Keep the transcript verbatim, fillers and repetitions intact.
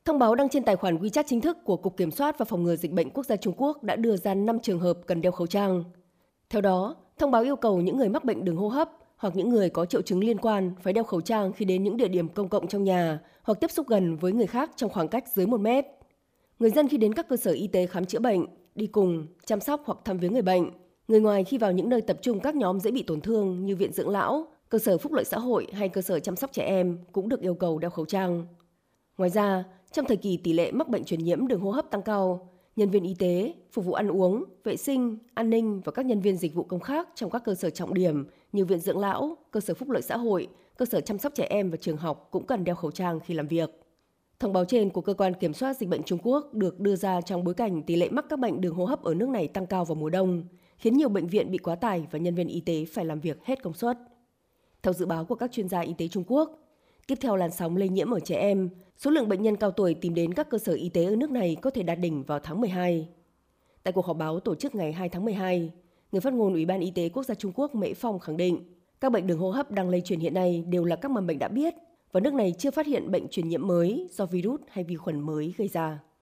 Thông báo đăng trên tài khoản WeChat chính thức của Cục Kiểm soát và Phòng ngừa Dịch bệnh Quốc gia Trung Quốc đã đưa ra năm trường hợp cần đeo khẩu trang. Theo đó, thông báo yêu cầu những người mắc bệnh đường hô hấp hoặc những người có triệu chứng liên quan phải đeo khẩu trang khi đến những địa điểm công cộng trong nhà hoặc tiếp xúc gần với người khác trong khoảng cách dưới một mét. Người dân khi đến các cơ sở y tế khám chữa bệnh, đi cùng, chăm sóc hoặc thăm viếng người bệnh, người ngoài khi vào những nơi tập trung các nhóm dễ bị tổn thương như viện dưỡng lão, cơ sở phúc lợi xã hội hay cơ sở chăm sóc trẻ em cũng được yêu cầu đeo khẩu trang. Ngoài ra, trong thời kỳ tỷ lệ mắc bệnh truyền nhiễm đường hô hấp tăng cao, nhân viên y tế, phục vụ ăn uống, vệ sinh, an ninh và các nhân viên dịch vụ công khác trong các cơ sở trọng điểm như viện dưỡng lão, cơ sở phúc lợi xã hội, cơ sở chăm sóc trẻ em và trường học cũng cần đeo khẩu trang khi làm việc. Thông báo trên của Cơ quan Kiểm soát Dịch bệnh Trung Quốc được đưa ra trong bối cảnh tỷ lệ mắc các bệnh đường hô hấp ở nước này tăng cao vào mùa đông, khiến nhiều bệnh viện bị quá tải và nhân viên y tế phải làm việc hết công suất. Theo dự báo của các chuyên gia y tế Trung Quốc, tiếp theo làn sóng lây nhiễm ở trẻ em, số lượng bệnh nhân cao tuổi tìm đến các cơ sở y tế ở nước này có thể đạt đỉnh vào tháng mười hai. Tại cuộc họp báo tổ chức ngày hai tháng mười hai, người phát ngôn Ủy ban Y tế Quốc gia Trung Quốc Mễ Phong khẳng định các bệnh đường hô hấp đang lây truyền hiện nay đều là các mầm bệnh đã biết và nước này chưa phát hiện bệnh truyền nhiễm mới do virus hay vi khuẩn mới gây ra.